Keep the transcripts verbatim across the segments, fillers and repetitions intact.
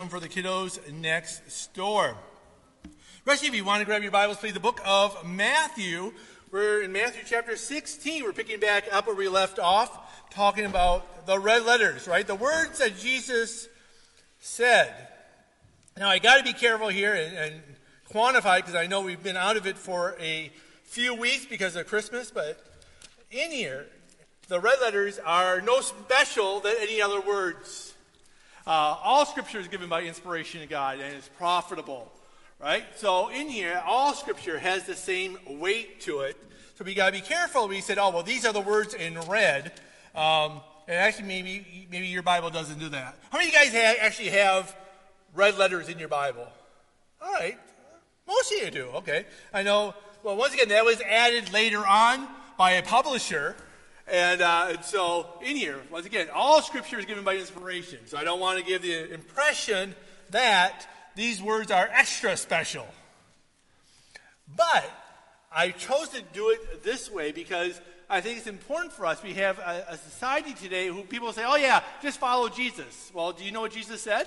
curriculum for the kiddos next door. Rest of you, if you want to grab your Bibles, please, the book of Matthew. We're in Matthew chapter sixteen. We're picking back up where we left off, talking about the red letters, right? The words that Jesus said. Now, I got to be careful here and, and quantify, because I know we've been out of it for a few weeks because of Christmas, but in here, the red letters are no special than any other words. Uh, all Scripture is given by inspiration of God and is profitable, right? So in here, all Scripture has the same weight to it. So we got to be careful. We said, oh, well, these are the words in red. Um, and actually, maybe maybe your Bible doesn't do that. How many of you guys ha- actually have red letters in your Bible? All right. Most of you do. Okay. I know. Well, once again, that was added later on by a publisher. And, uh, and so in here, once again, all Scripture is given by inspiration. So I don't want to give the impression that these words are extra special. But I chose to do it this way because I think it's important for us. We have a, a society today who people say, oh yeah, just follow Jesus. Well, do you know what Jesus said?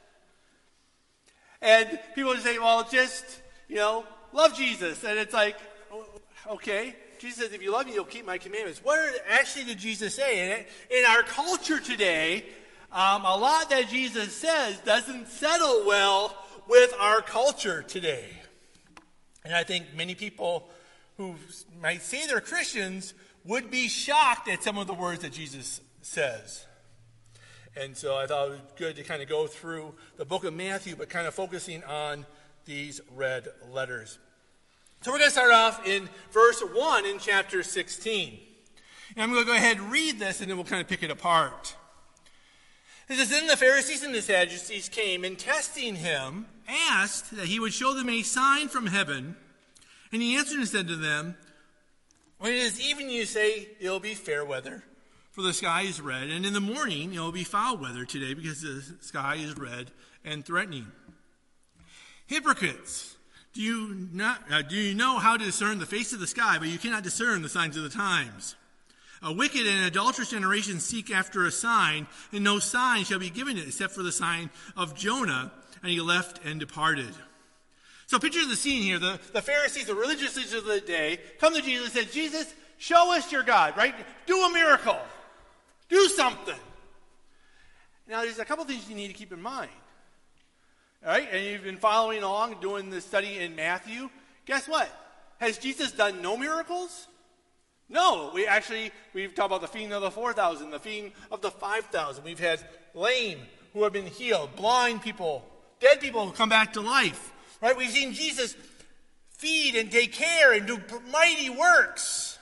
And people just say, well, just, you know, love Jesus. And it's like, okay. Jesus says, if you love me, you'll keep my commandments. What actually did Jesus say? And in our culture today, um, a lot that Jesus says doesn't settle well with our culture today. And I think many people who might say they're Christians would be shocked at some of the words that Jesus says. And so I thought it was good to kind of go through the book of Matthew, but kind of focusing on these red letters. So we're going to start off in verse one in chapter sixteen. And I'm going to go ahead and read this, and then we'll kind of pick it apart. It says, then the Pharisees and the Sadducees came, and testing him, asked that he would show them a sign from heaven. And he answered and said to them, when it is evening, you say, it will be fair weather, for the sky is red. And in the morning, it will be foul weather today, because the sky is red and threatening. Hypocrites! Do you not? Uh, do you know how to discern the face of the sky, but you cannot discern the signs of the times? A wicked and adulterous generation seek after a sign, and no sign shall be given it except for the sign of Jonah. And he left and departed. So picture the scene here. The, the Pharisees, the religious leaders of the day, come to Jesus and say, Jesus, show us your God, right? Do a miracle. Do something. Now, there's a couple things you need to keep in mind. All right, and you've been following along, doing this study in Matthew. Guess what? Has Jesus done no miracles? No. We actually, we've talked about the feeding of the four thousand, the feeding of the five thousand. We've had lame who have been healed, blind people, dead people who come back to life. Right? We've seen Jesus feed and take care and do mighty works.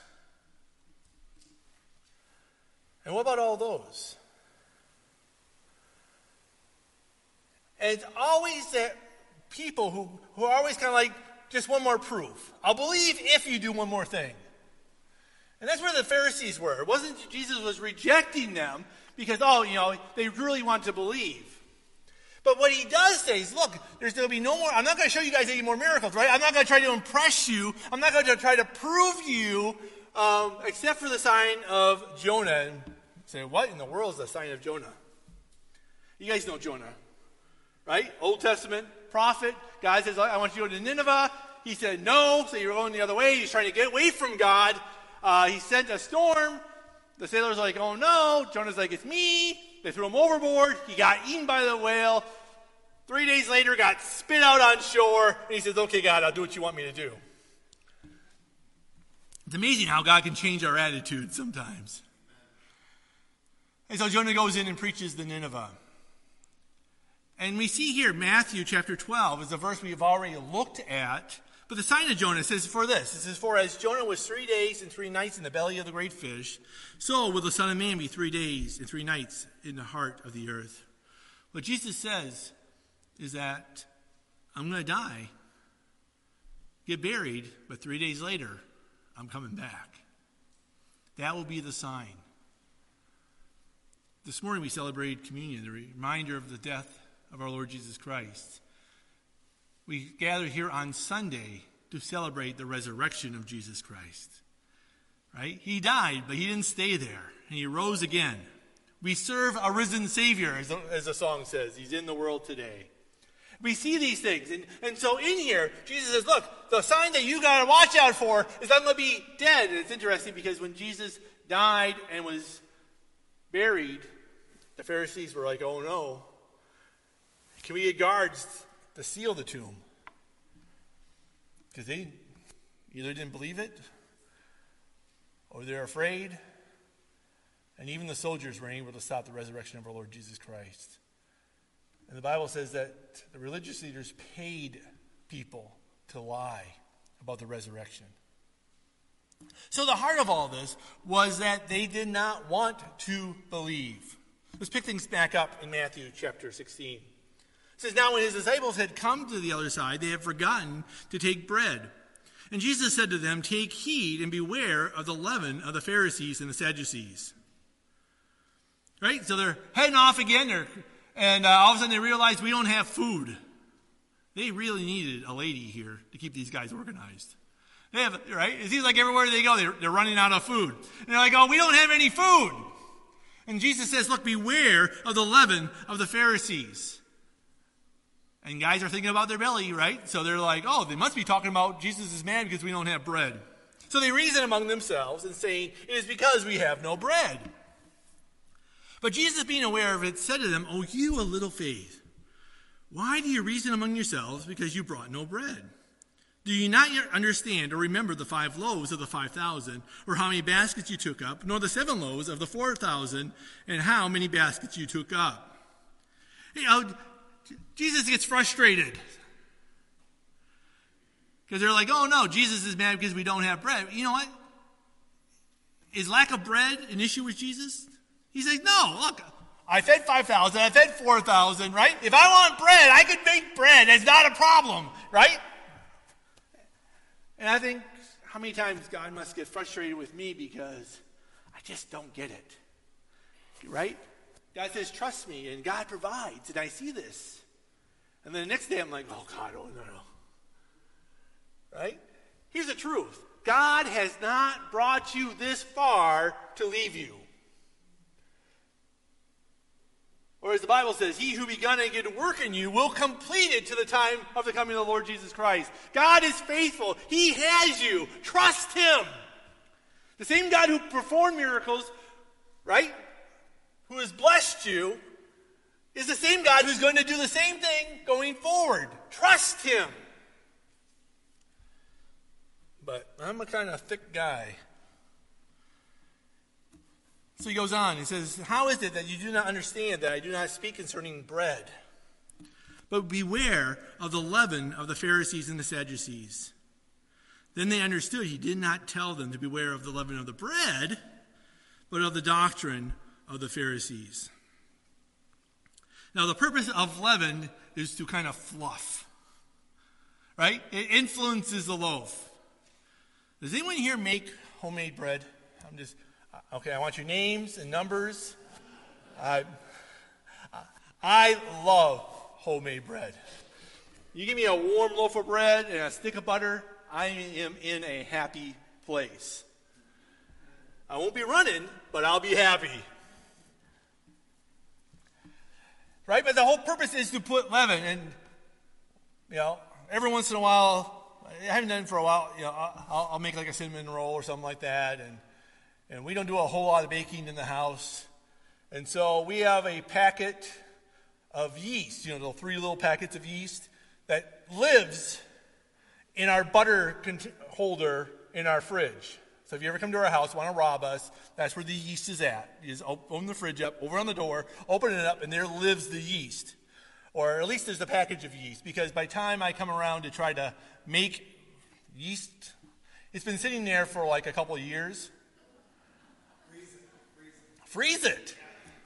And what about all those? And it's always that people who, who are always kind of like, just one more proof. I'll believe if you do one more thing. And that's where the Pharisees were. It wasn't Jesus was rejecting them because, oh, you know, they really want to believe. But what he does say is, look, there's going to be no more, I'm not going to show you guys any more miracles, right? I'm not going to try to impress you. I'm not going to try to prove you, um, except for the sign of Jonah. And say, what in the world is the sign of Jonah? You guys know Jonah. Right? Old Testament prophet. God says, I want you to go to Nineveh. He said, no. So you're going the other way. He's trying to get away from God. Uh, he sent a storm. The sailors are like, oh no. Jonah's like, it's me. They threw him overboard. He got eaten by the whale. Three days later, got spit out on shore. And he says, okay, God, I'll do what you want me to do. It's amazing how God can change our attitude sometimes. And so Jonah goes in and preaches the Nineveh. And we see here, Matthew chapter twelve is a verse we've already looked at. But the sign of Jonah says for this. It says, for as Jonah was three days and three nights in the belly of the great fish, so will the Son of Man be three days and three nights in the heart of the earth. What Jesus says is that I'm going to die, get buried, but three days later, I'm coming back. That will be the sign. This morning we celebrated communion, the reminder of the death of our Lord Jesus Christ. We gather here on Sunday to celebrate the resurrection of Jesus Christ. Right? He died, but he didn't stay there. And he rose again. We serve a risen Savior, as the, as the song says. He's in the world today. We see these things. And, and so in here, Jesus says, look, the sign that you got to watch out for is I'm going to be dead. And it's interesting because when Jesus died and was buried, the Pharisees were like, oh no. Can we get guards to seal the tomb? Because they either didn't believe it or they're afraid. And even the soldiers were able to stop the resurrection of our Lord Jesus Christ. And the Bible says that the religious leaders paid people to lie about the resurrection. So the heart of all this was that they did not want to believe. Let's pick things back up in Matthew chapter sixteen. It says, now when his disciples had come to the other side, they had forgotten to take bread. And Jesus said to them, take heed and beware of the leaven of the Pharisees and the Sadducees. Right? So they're heading off again, they're, and uh, all of a sudden they realize we don't have food. They really needed a lady here to keep these guys organized. They have, right? It seems like everywhere they go, they're, they're running out of food. And they're like, oh, we don't have any food. And Jesus says, look, beware of the leaven of the Pharisees. And guys are thinking about their belly, right? So they're like, oh, they must be talking about Jesus is mad because we don't have bread. So they reason among themselves and saying, it is because we have no bread. But Jesus, being aware of it, said to them, oh, you of little faith, why do you reason among yourselves because you brought no bread? Do you not yet understand or remember the five loaves of the five thousand, or how many baskets you took up, nor the seven loaves of the four thousand, and how many baskets you took up? You know, Jesus gets frustrated. Because they're like, oh no, Jesus is mad because we don't have bread. You know what? Is lack of bread an issue with Jesus? He's like, no, look, I fed five thousand, I fed four thousand, right? If I want bread, I could make bread. That's not a problem, right? And I think, how many times God must get frustrated with me because I just don't get it, right? God says, trust me, and God provides, and I see this. And then the next day I'm like, oh God, oh no, no. Right? Here's the truth. God has not brought you this far to leave you. Or as the Bible says, he who begun a good work in you will complete it to the time of the coming of the Lord Jesus Christ. God is faithful. He has you. Trust him. The same God who performed miracles, right, who has blessed you, is the same God who's going to do the same thing going forward. Trust him. But I'm a kind of thick guy. So he goes on, he says, how is it that you do not understand that I do not speak concerning bread? But beware of the leaven of the Pharisees and the Sadducees. Then they understood he did not tell them to beware of the leaven of the bread, but of the doctrine of the Pharisees. Now the purpose of leaven is to kind of fluff, right? It influences the loaf. Does anyone here make homemade bread? I'm just... Okay, I want your names and numbers. I, I love homemade bread. You give me a warm loaf of bread and a stick of butter, I am in a happy place. I won't be running, but I'll be happy. Right? But the whole purpose is to put leaven. And, you know, every once in a while, I haven't done it for a while, you know, I'll, I'll make like a cinnamon roll or something like that. And And we don't do a whole lot of baking in the house. And so we have a packet of yeast, you know, the three little packets of yeast that lives in our butter holder in our fridge. So if you ever come to our house, want to rob us, that's where the yeast is at. You just open the fridge up, over on the door, open it up, and there lives the yeast. Or at least there's a package of yeast, because by the time I come around to try to make yeast, it's been sitting there for like a couple of years. Freeze it.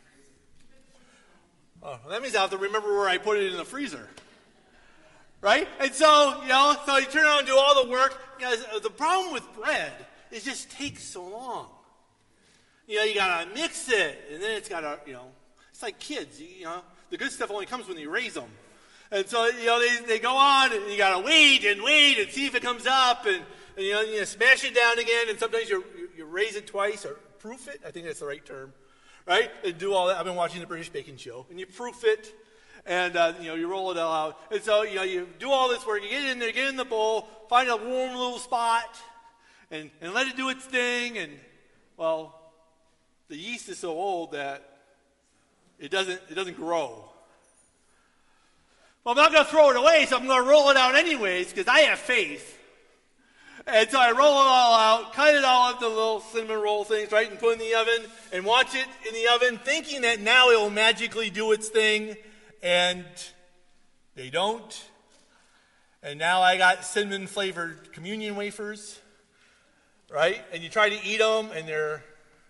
Oh, that means I have to remember where I put it in the freezer. Right? And so, you know, so you turn around and do all the work. You know, the problem with bread is it just takes so long. You know, you got to mix it, and then it's got to, you know, it's like kids. You, you know, the good stuff only comes when you raise them. And so, you know, they, they go on, and you got to wait and wait and see if it comes up, and, and you know, you smash it down again, and sometimes you, you, you raise it twice, or proof it. I think that's the right term, right? And do all that. I've been watching the British Baking Show, and you proof it, And, uh, you know, you roll it all out. And so, you know, you do all this work. You get in there, get in the bowl, find a warm little spot, and, and let it do its thing. And, well, the yeast is so old that it doesn't, it doesn't grow. Well, I'm not going to throw it away, so I'm going to roll it out anyways because I have faith. And so I roll it all out, cut it all into little cinnamon roll things, right, and put it in the oven and watch it in the oven, thinking that now it will magically do its thing. And they don't. And now I got cinnamon-flavored communion wafers, right? And you try to eat them, and they're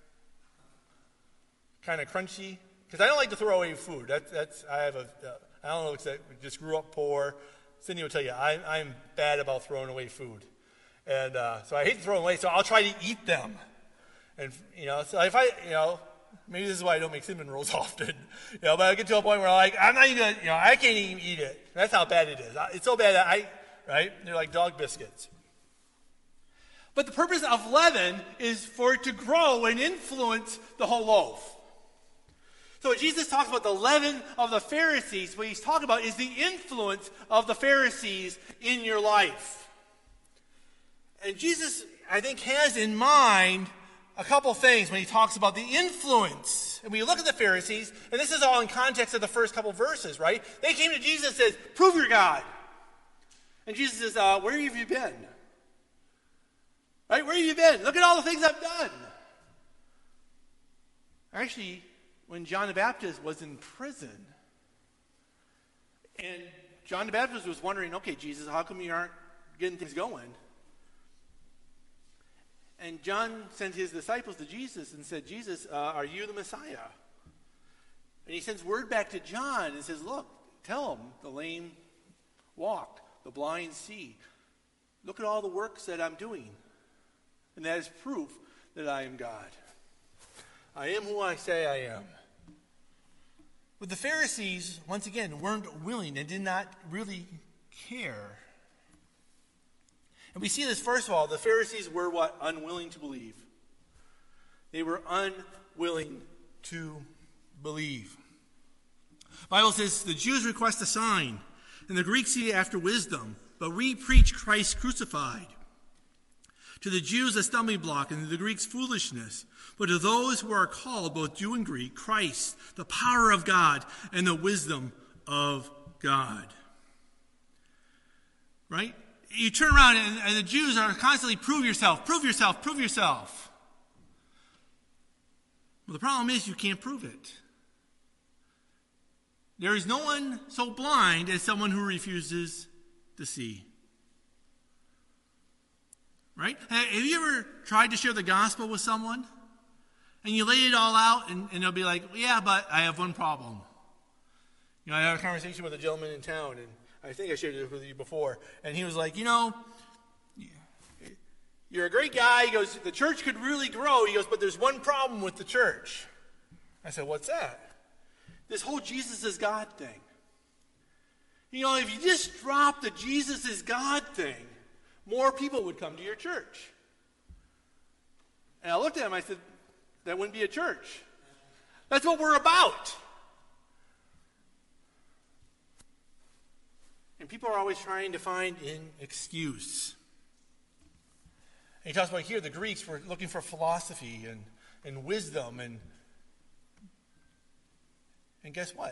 kind of crunchy. Because I don't like to throw away food. That's, that's I have a, uh, I don't know, I just grew up poor. Cindy will tell you, I, I'm bad about throwing away food. And uh, so I hate to throw them away, so I'll try to eat them. And, you know, so if I, you know, maybe this is why I don't make cinnamon rolls often. You know, but I get to a point where I'm like, I'm not even gonna, you know, I can't even eat it. That's how bad it is. It's so bad that I, right? They're like dog biscuits. But the purpose of leaven is for it to grow and influence the whole loaf. So when Jesus talks about the leaven of the Pharisees, what he's talking about is the influence of the Pharisees in your life. And Jesus, I think, has in mind a couple things when he talks about the influence. And we look at the Pharisees, and this is all in context of the first couple verses, right? They came to Jesus and said, prove your God. And Jesus says, uh, where have you been? Right? Where have you been? Look at all the things I've done. Actually, when John the Baptist was in prison, and John the Baptist was wondering, okay, Jesus, how come you aren't getting things going? And John sent his disciples to Jesus and said, Jesus, uh, are you the Messiah? And he sends word back to John and says, look, tell him the lame walk, the blind see. Look at all the works that I'm doing. And that is proof that I am God. I am who I say I am. But the Pharisees, once again, weren't willing and did not really care. And we see this, first of all, the Pharisees were what? Unwilling to believe. They were unwilling to believe. The Bible says the Jews request a sign, and the Greeks seek after wisdom, but we preach Christ crucified. To the Jews a stumbling block, and to the Greeks foolishness. But to those who are called, both Jew and Greek, Christ, the power of God and the wisdom of God. Right? You turn around and, and the Jews are constantly, prove yourself, prove yourself, prove yourself. Well, the problem is you can't prove it. There is no one so blind as someone who refuses to see. Right? Have you ever tried to share the gospel with someone? And you lay it all out, and, and they'll be like, yeah, but I have one problem. You know, I had a conversation with a gentleman in town, and I think I shared it with you before. And he was like, you know, you're a great guy. He goes, the church could really grow. He goes, but there's one problem with the church. I said, what's that? This whole Jesus is God thing. You know, if you just drop the Jesus is God thing, more people would come to your church. And I looked at him, I said, that wouldn't be a church. That's what we're about. And people are always trying to find an excuse. And he talks about here, the Greeks were looking for philosophy and, and wisdom. And, and guess what?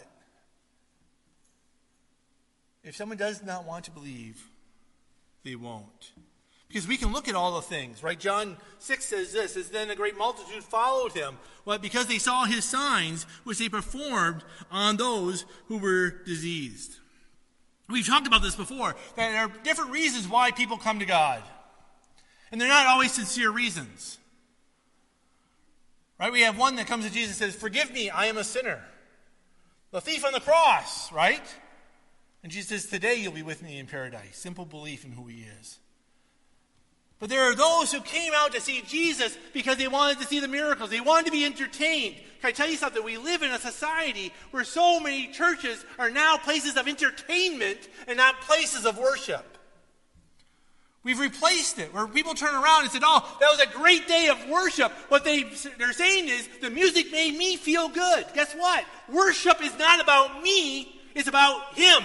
If someone does not want to believe, they won't. Because we can look at all the things, right? John six says this, as then a great multitude followed him. Well, because they saw his signs, which they performed on those who were diseased. We've talked about this before, that there are different reasons why people come to God. And they're not always sincere reasons. Right? We have one that comes to Jesus and says, forgive me, I am a sinner. The thief on the cross, right? And Jesus says, today you'll be with me in paradise. Simple belief in who he is. But there are those who came out to see Jesus because they wanted to see the miracles. They wanted to be entertained. Can I tell you something? We live in a society where so many churches are now places of entertainment and not places of worship. We've replaced it, where people turn around and say, oh, that was a great day of worship. What they, they're saying is, the music made me feel good. Guess what? Worship is not about me. It's about him.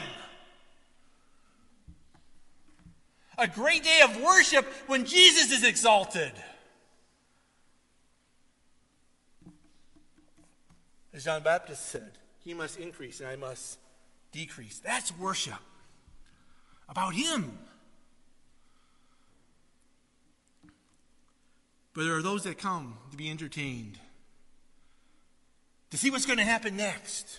A great day of worship when Jesus is exalted. As John the Baptist said, he must increase and I must decrease. That's worship. About him. But there are those that come to be entertained, to see what's going to happen next.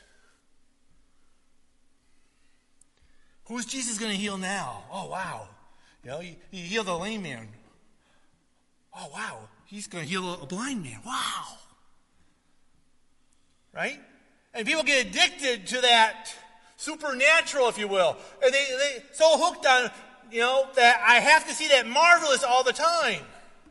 Who is Jesus going to heal now? Oh, wow. You know, he, he healed a lame man. Oh, wow. He's going to heal a blind man. Wow. Right? And people get addicted to that supernatural, if you will. And they, they so hooked on, you know, that I have to see that marvelous all the time.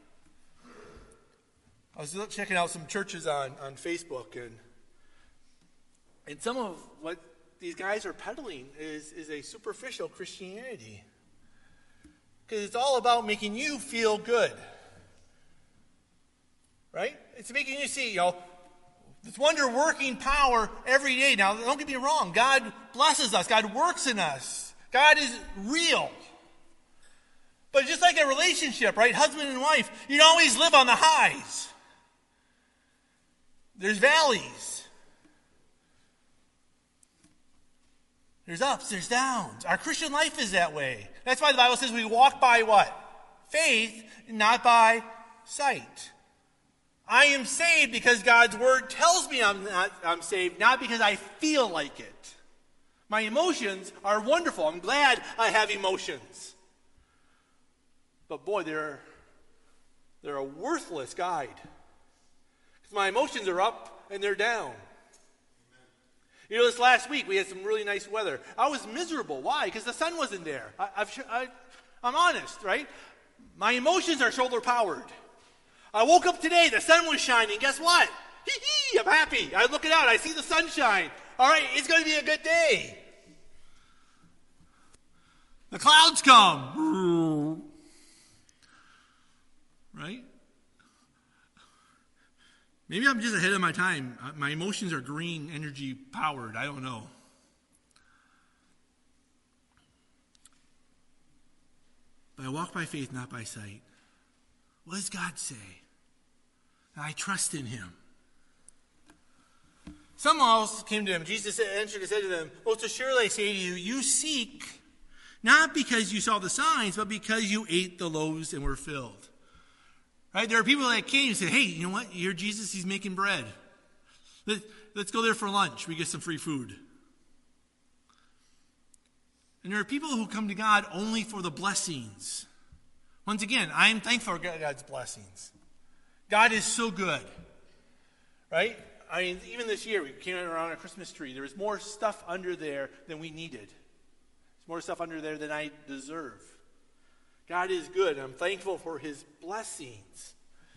I was checking out some churches on, on Facebook, and and some of what these guys are peddling is, is a superficial Christianity. Because it's all about making you feel good. Right? It's making you see, you know, this wonder-working power every day. Now, don't get me wrong. God blesses us. God works in us. God is real. But just like a relationship, right? Husband and wife, you don't always live on the highs. There's valleys. There's ups, there's downs. Our Christian life is that way. That's why the Bible says we walk by what? Faith, not by sight. I am saved because God's word tells me I'm not, I'm saved, not because I feel like it. My emotions are wonderful. I'm glad I have emotions. But boy, they're, they're a worthless guide. Because my emotions are up and they're down. Amen. You know, this last week we had some really nice weather. I was miserable. Why? Because the sun wasn't there. I, I've, I, I'm honest, right? My emotions are shoulder powered. I woke up today, the sun was shining. Guess what? Hee hee, I'm happy. I look it out, I see the sunshine. All right, it's going to be a good day. The clouds come. Right? Maybe I'm just ahead of my time. My emotions are green energy powered. I don't know. But I walk by faith, not by sight. What does God say? I trust in him. Someone else came to him. Jesus answered and said to them, most assuredly I say to you, you seek not because you saw the signs, but because you ate the loaves and were filled. Right? There are people that came and said, hey, you know what? You hear Jesus, he's making bread. Let, let's go there for lunch. We get some free food. And there are people who come to God only for the blessings. Once again, I am thankful for God's blessings. God is so good. Right? I mean, even this year, we came around a Christmas tree. There was more stuff under there than we needed. There's more stuff under there than I deserve. God is good. I'm thankful for his blessings.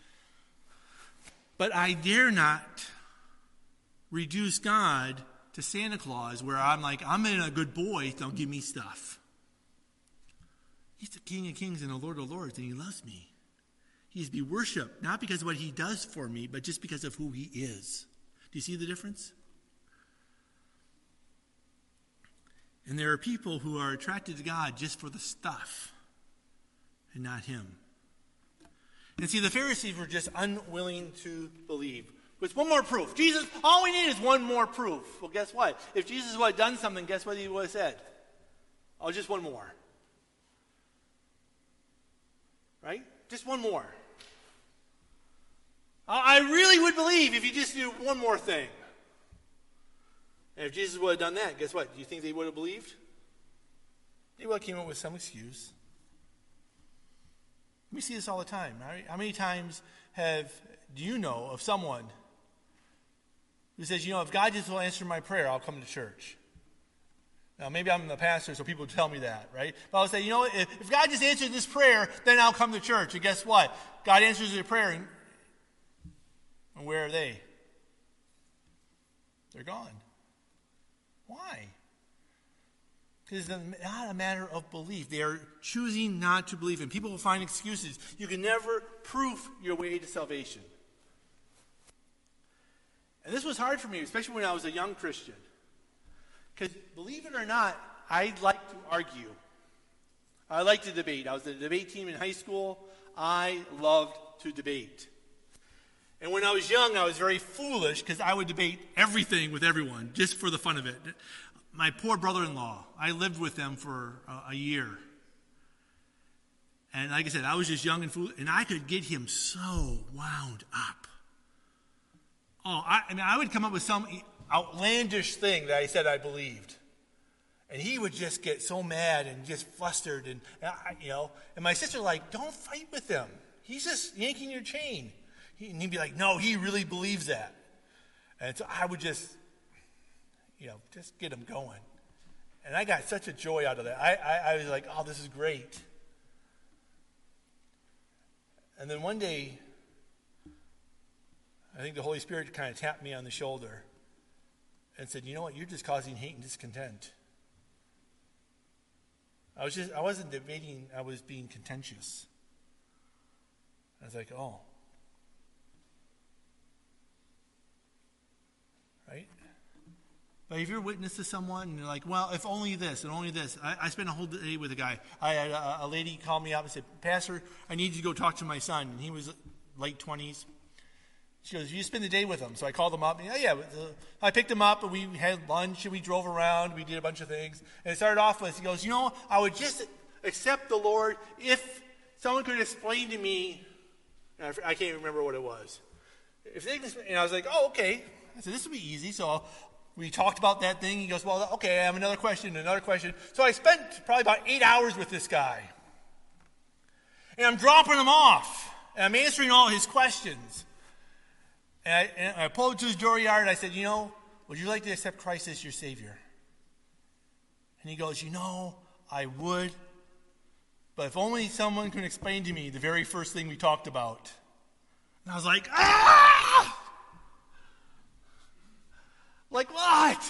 But I dare not reduce God to Santa Claus, where I'm like, I'm in a good boy, don't give me stuff. He's the King of Kings and the Lord of Lords, and he loves me. He is to be worshipped, not because of what he does for me, but just because of who he is. Do you see the difference? And there are people who are attracted to God just for the stuff and not him. And see, the Pharisees were just unwilling to believe. With one more proof. Jesus, all we need is one more proof. Well, guess what? If Jesus would have done something, guess what he would have said? Oh, just one more. Right? Just one more. I really would believe if you just do one more thing. And if Jesus would have done that, guess what? Do you think they would have believed? They would have came up with some excuse. We see this all the time. Right? How many times have do you know of someone who says, you know, if God just will answer my prayer, I'll come to church? Now, maybe I'm the pastor, so people tell me that, right? But I'll say, you know, if, if God just answered this prayer, then I'll come to church. And guess what? God answers your prayer, and, and where are they? They're gone. Why? Because it's not a matter of belief. They are choosing not to believe. And people will find excuses. You can never prove your way to salvation. And this was hard for me, especially when I was a young Christian. Because believe it or not, I like to argue. I like to debate. I was in the debate team in high school. I loved to debate. And when I was young, I was very foolish because I would debate everything with everyone just for the fun of it. My poor brother-in-law, I lived with them for a, a year. And like I said, I was just young and foolish, and I could get him so wound up. Oh, I, I mean, I would come up with some outlandish thing that I said I believed. And he would just get so mad and just flustered. And, you know, and my sister like, don't fight with him. He's just yanking your chain. He, and he'd be like, no, he really believes that. And so I would just, you know, just get him going. And I got such a joy out of that. I, I, I was like, oh, this is great. And then one day, I think the Holy Spirit kind of tapped me on the shoulder and said, you know what, you're just causing hate and discontent. I was just, I wasn't debating, I was being contentious. I was like, oh. Right? But if you're witness to someone and you're like, well, if only this and only this. I, I spent a whole day with a guy. I had a, a lady call me up and said, Pastor, I need you to go talk to my son. And he was late twenties. She goes, you spend the day with him. So I called him up. And, yeah, yeah. I picked him up and we had lunch and we drove around. We did a bunch of things. And it started off with, he goes, you know, I would just accept the Lord if someone could explain to me. And I, I can't remember what it was. If they, and I was like, oh, okay. I said, this will be easy. So we talked about that thing. He goes, well, okay, I have another question, another question. So I spent probably about eight hours with this guy. And I'm dropping him off. And I'm answering all his questions. And I, and I pulled him to his dooryard and I said, you know, would you like to accept Christ as your Savior? And he goes, you know, I would. But if only someone could explain to me the very first thing we talked about. And I was like, ah! Like what?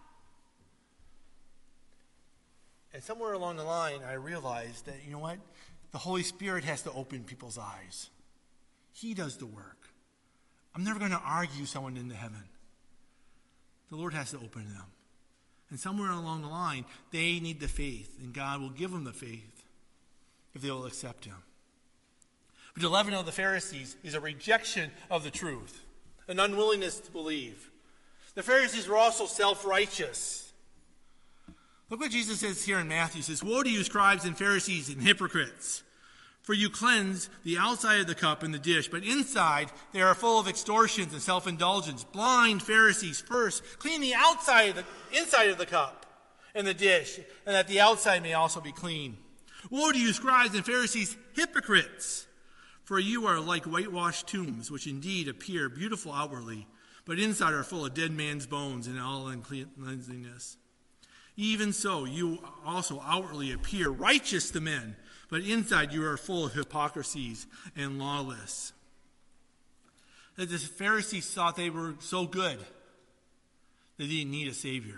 And somewhere along the line, I realized that, you know what? The Holy Spirit has to open people's eyes. He does the work. I'm never going to argue someone into heaven. The Lord has to open them. And somewhere along the line, they need the faith, and God will give them the faith if they will accept him. But the leaven of the Pharisees is a rejection of the truth, an unwillingness to believe. The Pharisees were also self-righteous. Look what Jesus says here in Matthew. He says, woe to you, scribes and Pharisees and hypocrites! For you cleanse the outside of the cup and the dish, but inside they are full of extortions and self-indulgence. Blind Pharisees, first clean the outside of the inside of the cup and the dish, and that the outside may also be clean. Woe to you, scribes and Pharisees, hypocrites! For you are like whitewashed tombs, which indeed appear beautiful outwardly, but inside are full of dead man's bones and all uncleanness. Even so, you also outwardly appear righteous to men, but inside you are full of hypocrisies and lawless. That the Pharisees thought they were so good that they didn't need a Savior.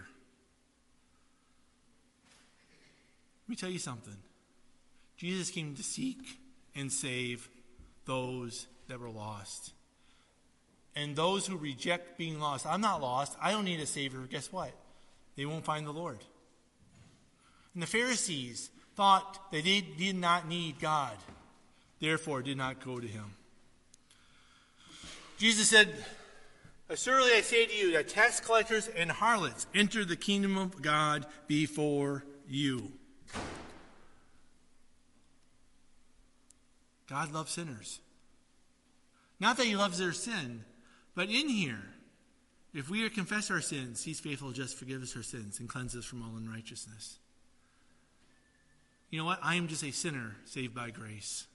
Let me tell you something. Jesus came to seek and save those that were lost. And those who reject being lost, I'm not lost, I don't need a Savior. Guess what? They won't find the Lord. And the Pharisees thought that they did not need God, therefore did not go to him. Jesus said, assuredly I say to you that tax collectors and harlots enter the kingdom of God before you. God loves sinners. Not that he loves their sin, but in here, if we confess our sins, he's faithful to just forgive us our sins and cleanse us from all unrighteousness. You know what? I am just a sinner saved by grace.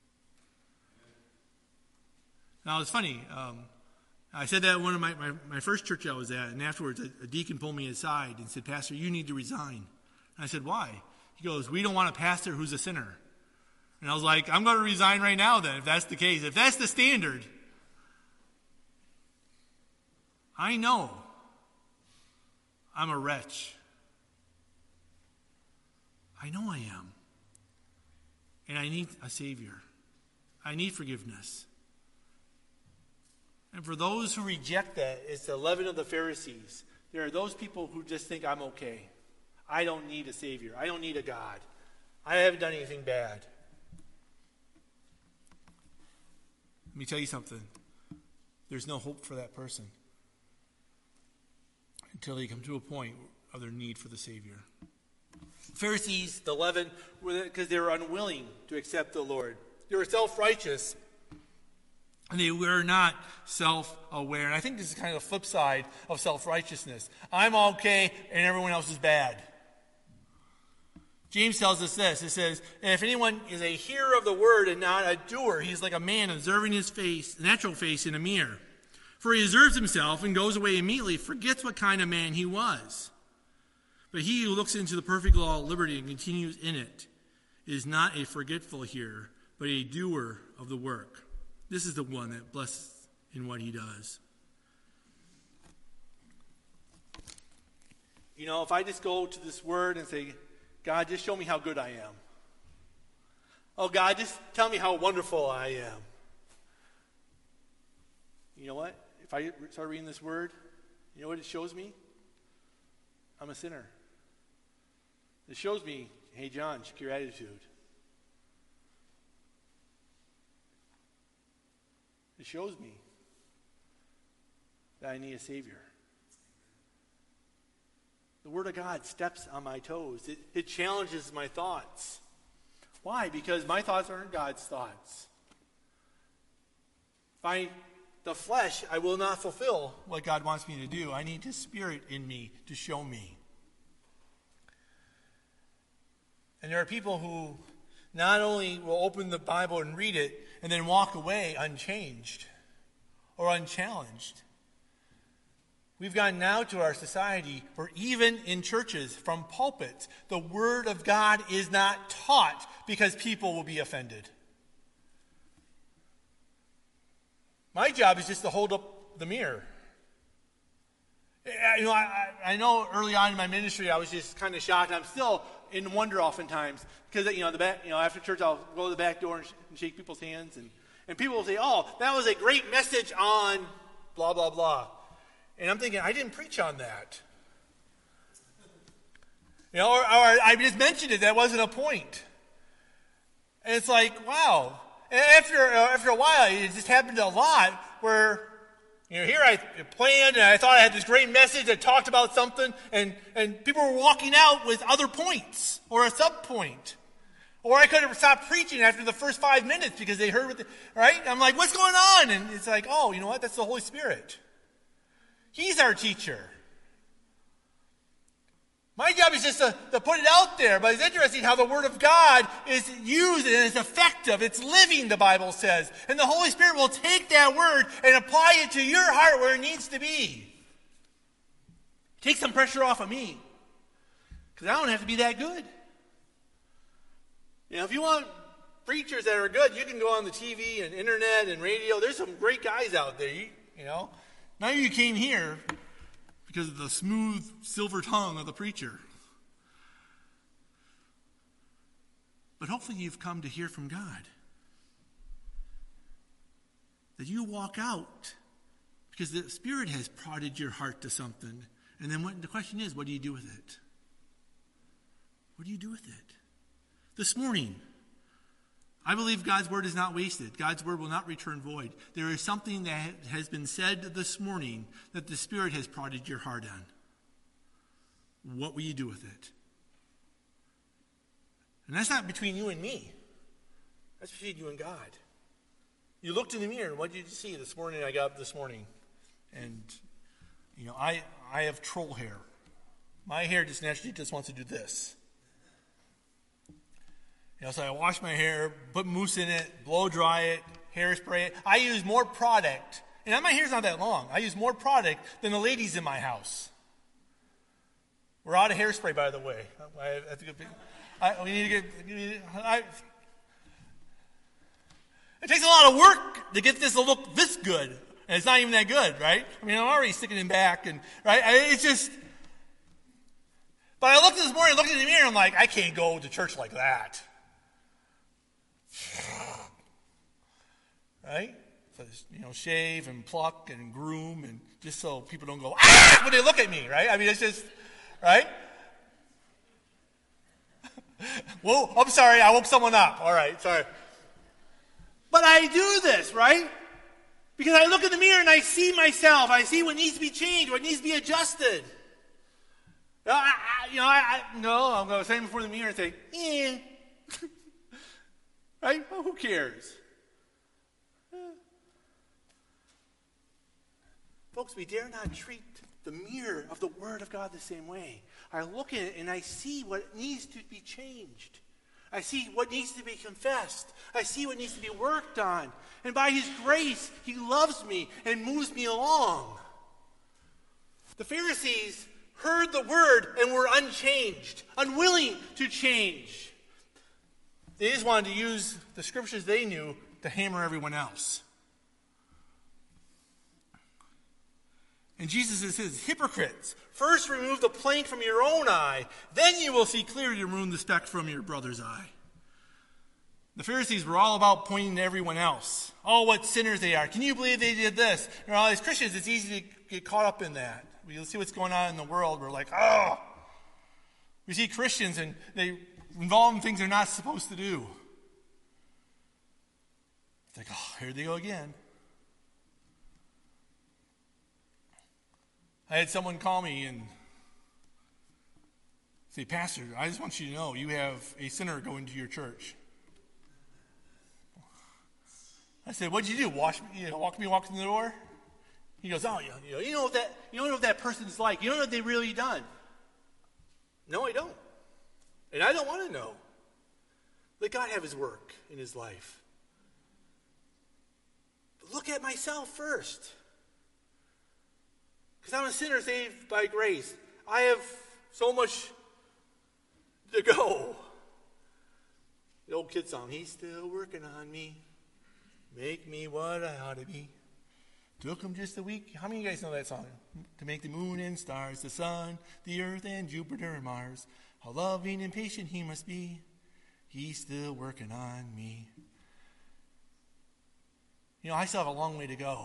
Now, it's funny. Um, I said that at one of my, my, my first church I was at, and afterwards a, a deacon pulled me aside and said, Pastor, you need to resign. And I said, why? He goes, we don't want a pastor who's a sinner. And I was like, I'm going to resign right now then, if that's the case. If that's the standard, I know I'm a wretch. I know I am. And I need a Savior. I need forgiveness. And for those who reject that, it's the leaven of the Pharisees. There are those people who just think I'm okay. I don't need a Savior. I don't need a God. I haven't done anything bad. Let me tell you something. There's no hope for that person until they come to a point of their need for the Savior. Pharisees, the leaven, because they were unwilling to accept the Lord. They were self-righteous, and they were not self-aware. And I think this is kind of the flip side of self-righteousness. I'm okay, and everyone else is bad. James tells us this. It says, and if anyone is a hearer of the word and not a doer, he's like a man observing his face, natural face in a mirror. For he observes himself and goes away immediately, forgets what kind of man he was. But he who looks into the perfect law of liberty and continues in it is not a forgetful hearer, but a doer of the work. This is the one that blesses in what he does. You know, if I just go to this word and say, God, just show me how good I am. Oh, God, just tell me how wonderful I am. You know what? If I start reading this word, you know what it shows me? I'm a sinner. It shows me, hey, John, check your attitude. It shows me that I need a Savior. The Word of God steps on my toes. It, it challenges my thoughts. Why? Because my thoughts aren't God's thoughts. By the flesh, I will not fulfill what God wants me to do. I need His Spirit in me to show me. And there are people who not only will open the Bible and read it and then walk away unchanged or unchallenged. We've gotten now to our society where even in churches, from pulpits, the Word of God is not taught because people will be offended. My job is just to hold up the mirror. You know, I, I know early on in my ministry, I was just kind of shocked. I'm still in wonder oftentimes because, you know, the back, you know, after church, I'll go to the back door and, sh- and shake people's hands, and, and people will say, "Oh, that was a great message on blah blah blah," and I'm thinking, I didn't preach on that. You know, or, or I just mentioned it. That wasn't a point. And it's like, wow. And after after a while, it just happened a lot where. You know, here I planned and I thought I had this great message that talked about something, and, and people were walking out with other points or a sub-point. Or I could have stopped preaching after the first five minutes because they heard what the, right? I'm like, what's going on? And it's like, oh, you know what? That's the Holy Spirit. He's our teacher. My job is just to, to put it out there, but it's interesting how the Word of God is used and it's effective. It's living, the Bible says. And the Holy Spirit will take that Word and apply it to your heart where it needs to be. Take some pressure off of me. Because I don't have to be that good. You know, if you want preachers that are good, you can go on the T V and internet and radio. There's some great guys out there, you, you know. None of you came here because of the smooth silver tongue of the preacher. But hopefully you've come to hear from God. That you walk out because the Spirit has prodded your heart to something. And then what, the question is, what do you do with it? What do you do with it? This morning, I believe God's word is not wasted. God's word will not return void. There is something that has been said this morning that the Spirit has prodded your heart on. What will you do with it? And that's not between you and me. That's between you and God. You looked in the mirror, and what did you see? This morning, I got up this morning, and, you know, I, I have troll hair. My hair just naturally just wants to do this. You know, so I wash my hair, put mousse in it, blow dry it, hairspray it. I use more product, and my hair's not that long. I use more product than the ladies in my house. We're out of hairspray, by the way. I have to get, I, we need to get. We need to, I, it takes a lot of work to get this to look this good, and it's not even that good, right? I mean, I'm already sticking it back, and right. I, it's just. But I looked this morning, looked in the mirror, and I'm like, I can't go to church like that. Right? So, you know, shave and pluck and groom, and just so people don't go, ah, when they look at me, right? I mean, it's just, right? Whoa, I'm sorry, I woke someone up. All right, sorry. But I do this, right? Because I look in the mirror and I see myself. I see what needs to be changed, what needs to be adjusted. You know, I, I, you know, I, I, no, I'm going to stand before the mirror and say, eh. Right? Well, who cares? Folks, we dare not treat the mirror of the Word of God the same way. I look at it and I see what needs to be changed. I see what needs to be confessed. I see what needs to be worked on. And by His grace, He loves me and moves me along. The Pharisees heard the Word and were unchanged, unwilling to change. They just wanted to use the scriptures they knew to hammer everyone else. And Jesus says, hypocrites, first remove the plank from your own eye, then you will see clearly to remove the speck from your brother's eye. The Pharisees were all about pointing to everyone else. Oh, what sinners they are. Can you believe they did this? You know, as Christians, it's easy to get caught up in that. We see what's going on in the world. We're like, oh. We see Christians and they involve in things they're not supposed to do. It's like, oh, here they go again. I had someone call me and say, Pastor, I just want you to know you have a sinner going to your church. I said, what'd you do? Wash me, you know, walk me, walk in the door? He goes, oh, you know, you know what that, you don't know what that person's like. You don't know what they've really done. No, I don't. And I don't want to know. Let God have His work in His life. But look at myself first. Because I'm a sinner saved by grace. I have so much to go. The old kid song, He's still working on me. Make me what I ought to be. Took Him just a week. How many of you guys know that song? To make the moon and stars, the sun, the earth and Jupiter and Mars. How loving and patient He must be. He's still working on me. You know, I still have a long way to go.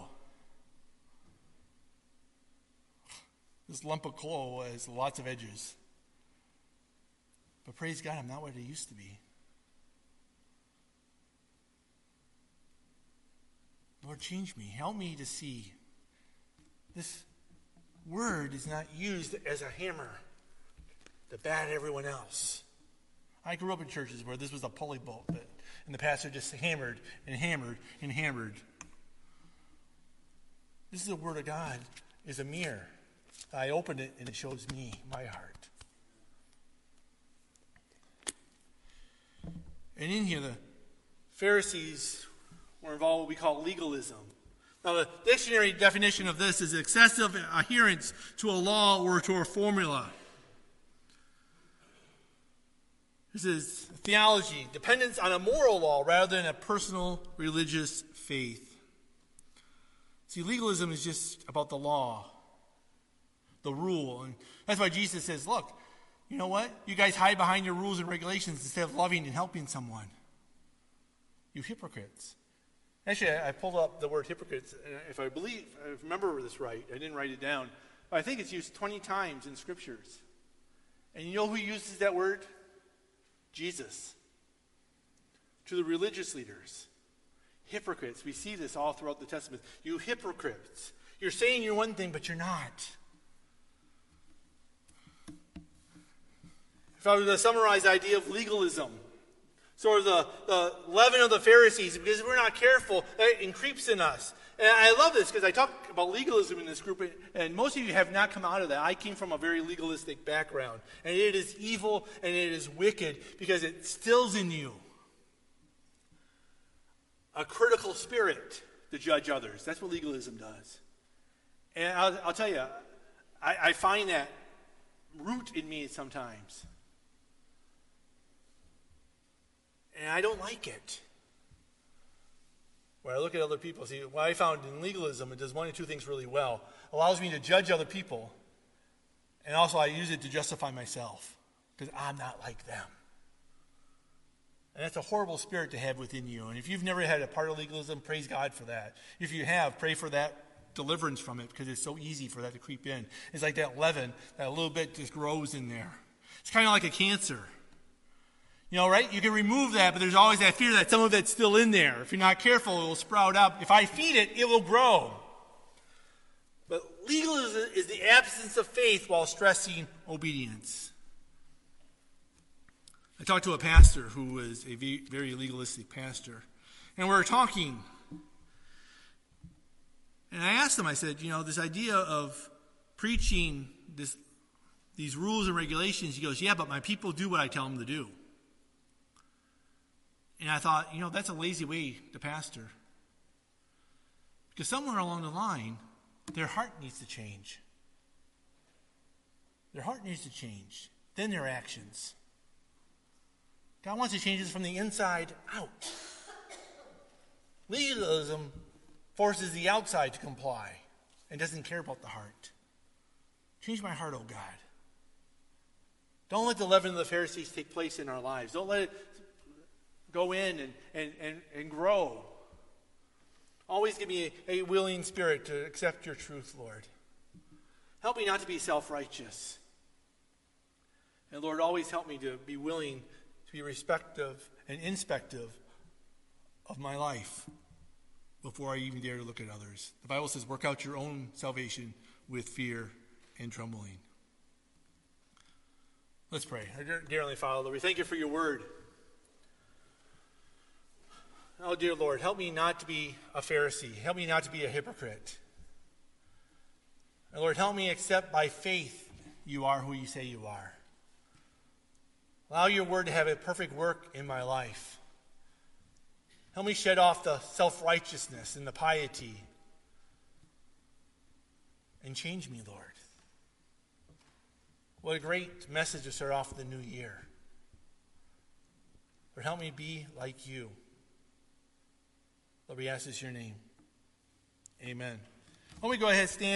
This lump of coal has lots of edges. But praise God, I'm not what I used to be. Lord, change me. Help me to see this word is not used as a hammer to bat everyone else. I grew up in churches where this was a pulley bolt, but, and the pastor just hammered and hammered and hammered. This is the word of God, is a mirror. I open it and it shows me, my heart. And in here, the Pharisees were involved in what we call legalism. Now, the dictionary definition of this is excessive adherence to a law or to a formula. This is theology, dependence on a moral law rather than a personal religious faith. See, legalism is just about the law, the rule. And that's why Jesus says, look, you know what? You guys hide behind your rules and regulations instead of loving and helping someone. You hypocrites. Actually, I pulled up the word hypocrites, and if I believe, if I remember this right, I didn't write it down, but I think it's used twenty times in scriptures. And you know who uses that word? Jesus. To the religious leaders. Hypocrites. We see this all throughout the Testament. You hypocrites. You're saying you're one thing, but you're not. If I were to summarize the idea of legalism, sort of the, the leaven of the Pharisees, because if we're not careful, it creeps in us. And I love this because I talk about legalism in this group, and most of you have not come out of that. I came from a very legalistic background, and it is evil and it is wicked because it stills in you a critical spirit to judge others. That's what legalism does. And I'll, I'll tell you, I, I find that root in me sometimes. And I don't like it. When I look at other people, see, what I found in legalism, it does one or two things really well. It allows me to judge other people, and also I use it to justify myself, because I'm not like them. And that's a horrible spirit to have within you. And if you've never had a part of legalism, praise God for that. If you have, pray for that deliverance from it, because it's so easy for that to creep in. It's like that leaven, that little bit just grows in there. It's kind of like a cancer. You know, right? You can remove that, but there's always that fear that some of it's still in there. If you're not careful, it will sprout up. If I feed it, it will grow. But legalism is the absence of faith while stressing obedience. I talked to a pastor who was a very legalistic pastor, and we were talking. And I asked him, I said, you know, this idea of preaching this, these rules and regulations, he goes, yeah, but my people do what I tell them to do. And I thought, you know, that's a lazy way to pastor. Because somewhere along the line, their heart needs to change. Their heart needs to change. Then their actions. God wants to change us from the inside out. Legalism forces the outside to comply and doesn't care about the heart. Change my heart, oh God. Don't let the leaven of the Pharisees take place in our lives. Don't let it go in and, and, and, and grow. Always give me a, a willing spirit to accept your truth, Lord. Help me not to be self-righteous. And Lord, always help me to be willing to be respective and inspective of my life before I even dare to look at others. The Bible says, work out your own salvation with fear and trembling. Let's pray. Our dear Heavenly Father, Lord, we thank you for your word. Oh, dear Lord, help me not to be a Pharisee. Help me not to be a hypocrite. And Lord, help me accept by faith you are who you say you are. Allow your word to have a perfect work in my life. Help me shed off the self-righteousness and the piety. And change me, Lord. What a great message to start off the new year. Lord, help me be like you. Lord, we ask this in your name. Amen. Why don't we go ahead and stand.